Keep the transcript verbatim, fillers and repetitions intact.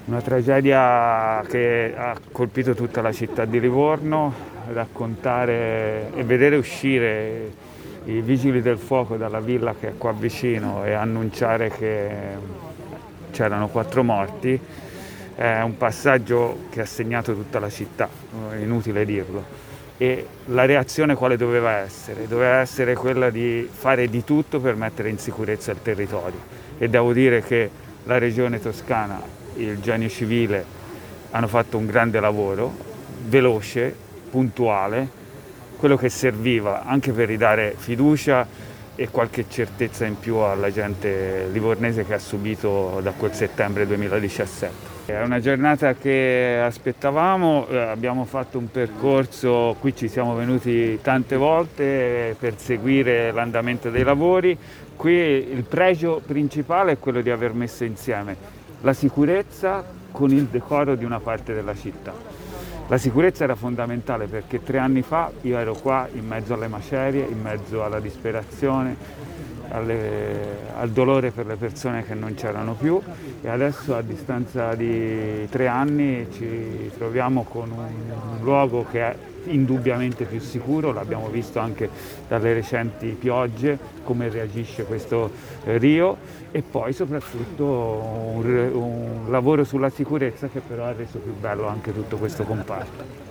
Una tragedia che ha colpito tutta la città di Livorno, raccontare e vedere uscire i vigili del fuoco dalla villa che è qua vicino e annunciare che c'erano quattro morti è un passaggio che ha segnato tutta la città, è inutile dirlo. E la reazione quale doveva essere? Doveva essere quella di fare di tutto per mettere in sicurezza il territorio, e devo dire che la Regione Toscana, il Genio Civile hanno fatto un grande lavoro, veloce, puntuale, quello che serviva anche per ridare fiducia e qualche certezza in più alla gente livornese che ha subito da quel settembre duemiladiciassette. È una giornata che aspettavamo, eh, abbiamo fatto un percorso, qui ci siamo venuti tante volte per seguire l'andamento dei lavori. Qui il pregio principale è quello di aver messo insieme la sicurezza con il decoro di una parte della città. La sicurezza era fondamentale perché tre anni fa io ero qua in mezzo alle macerie, in mezzo alla disperazione, alle, al dolore per le persone che non c'erano più, e adesso a distanza di tre anni ci troviamo con un, un luogo che è indubbiamente più sicuro, l'abbiamo visto anche dalle recenti piogge, come reagisce questo eh, Rio, e poi soprattutto un, un lavoro sulla sicurezza che però ha reso più bello anche tutto questo comparto.